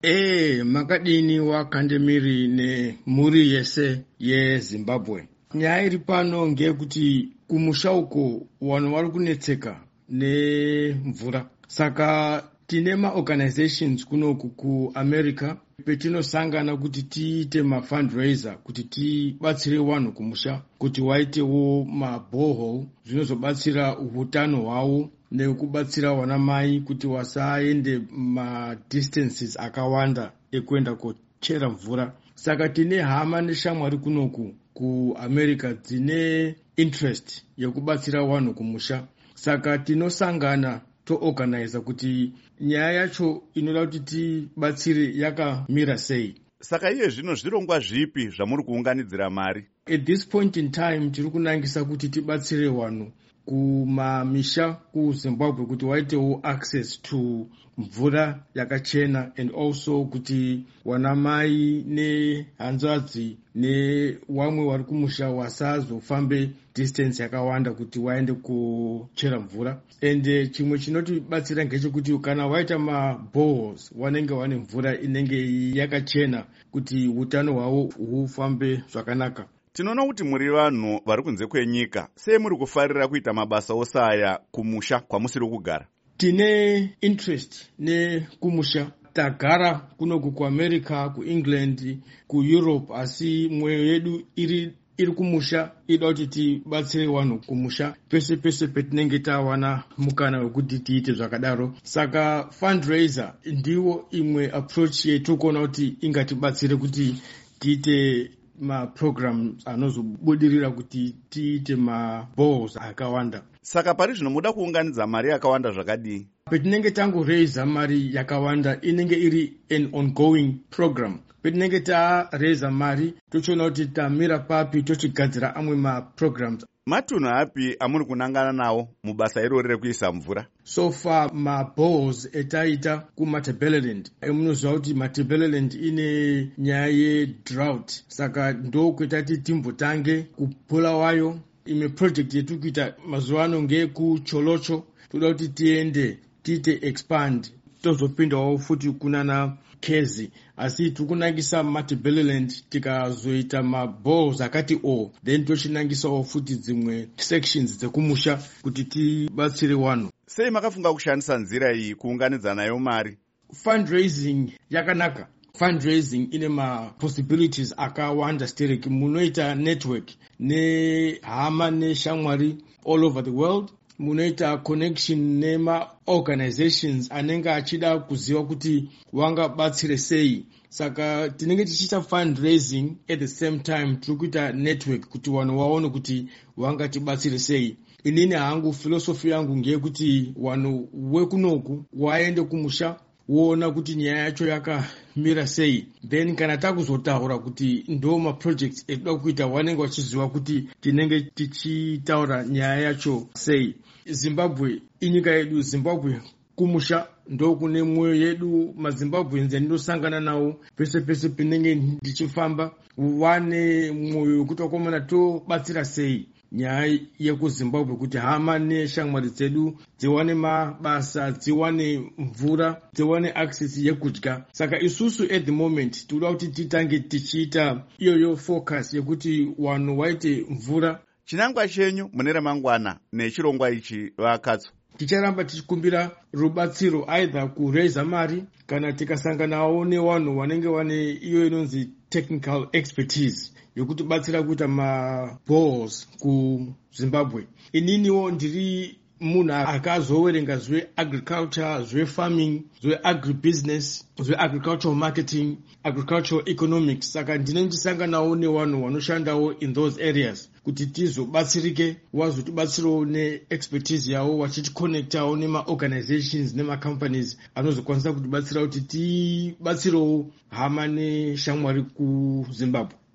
Makadini wakandemiri nemhuri yese yeZimbabwe. Nyaya iri pano ngeyekuti kumusha uko vanhu vari kunetseka nemvura. Saka tine maorganizations kunoku kuAmerica petinosangana kuti tiite mafundraiser kuti tibatsire vanhu kumusha kuti waitewo maborehole zvinozobatsira utano hwavo nekubatsira vanamai kuti vasaende madistances akawanda ekuenda kochera mvura. Saka tine hama neshamwari kunoku kuAmerica dzine interest yekubatsira vanhu kumusha. Saka tinosangana toorganiza kuti nyaya yacho inoda kuti tibatsire yakamira sei. Saka iye zvino zvirongwa zvipi zvamuri kuunganidzira mari? At this point in time tiri kunangisa kuti tibatsire vanhu kumamisha kuZimbabwe kuti waitewo access to mvura yakachena, and also kuti vanamai nehanzvadzi nevamwe vari kumusha vasazofambe distance yakawanda kuti waende kuchera mvura. And chimwe chinotibatsira ngechekuti kana waita maboreholes wanenge vane mvura inenge yakachena kuti utano hwavo hufambe zvakanaka. Tinoona kuti muri vanhu vari kunze kwenyika, sei muri kufarira kuita mabasa osaya kumusha kwamusiri kugara? Tine interest nekumusha. Tagara kunoku kuAmerica, kuEngland, kuEurope, asi mwoyo yedu iri kumusha. Ida kuti tibatsire vanhu kumusha pese pese petinenge tawana mukana wekuti tiite zvakadaro. Saka fundraiser ndiwo imwe approach yetikuona kuti ingatibatsire kuti tiite maprograms anozobudirira kuti tiite maboreholes akawanda. Saka pari zvino muda kuunganidza mari yakawanda zvakadii? Petinenge tangoreza mari yakawanda inenge iri an ongoing program. Petinenge tareza mari tochiona kuti tamira papi tochigadzira amwe maprograms. Matunhu api amuri kunangana nawo mubasa irori rekuisa mvura? So far maboreholes etaita kuMatabeleland. Munoziva kuti Matabeleland ine nyaya yedrought. Saka ndokwetati timbotange kupula wayo. Imwe project yetiri kuita mazuva ano ngeyekuCholocho. Toda kuti tiende tiite expand tozopindawo futi kunana Kezi. Asi tikunangisa Matabeleland tikazoita maboreholes akati then tochinangisawo futi dzimwe sections dzekumusha kuti tibatsire vanhu. Sei makafunga kushandisa nzira iyi kuunganidza nayo mari? Fundraising yakanaka. Fundraising ine possibilities akawanda stereki. Munoita network nehama neshamwari all over the world. Munoita connection nema-organizations anenge achida kuziva kuti wangabatsire sei. Saka tinenge tichiita fundraising at the same time tiri kuita network kuti vanhu vaone kuti wangatibatsire sei. Inini hangu philosophy yangu ngeyekuti vanhu wekunoku waende kumusha woona kuti nyaya yacho yakamira sei, then kana takuzotaura kuti ndo maprojects etoda kuita vanenge vachiziva kuti tinenge tichitaura nyaya yacho sei. Zimbabwe inyika yedu. Zimbabwe kumusha ndo kune mwoyo yedu. MaZimbabweans ndosangana nawo pese pese pinenge ndichifamba vane mwoyo wekuti wakomana tobatsira sei nyaya yekuZimbabwe kuti hama neshamwari dzedu dziwane mabasa, dziwane mvura, dziwane access yekudya. Saka isusu at the moment toda kuti titange tichiita iyoyo focus yekuti vanhu waite mvura. Chinangwa chenyu mune ramangwana nechirongwa ichi vakatso? Ticharamba tichikumbira rubatsiro either kureza mari kana tikasanganawo nevanhu vanenge vane iyo inonzi technical expertise yokuti batsira kuita maboreholes kuZimbabwe. Ininiwo ndiri munhu akazoverenga zveagriculture, zvefarming, zveagribusiness, zveagricultural marketing, agricultural economics. Saka ndine ndisanganawo nevanhu vanoshandawo in those areas kuti tizobatsirike, vazotibatsirawo neexpertise yavo vachitikonektawo nemaorganizations nemacompanies anozokwanisa kutibatsira kuti tibatsirewo hama neshamwari kuZimbabwe.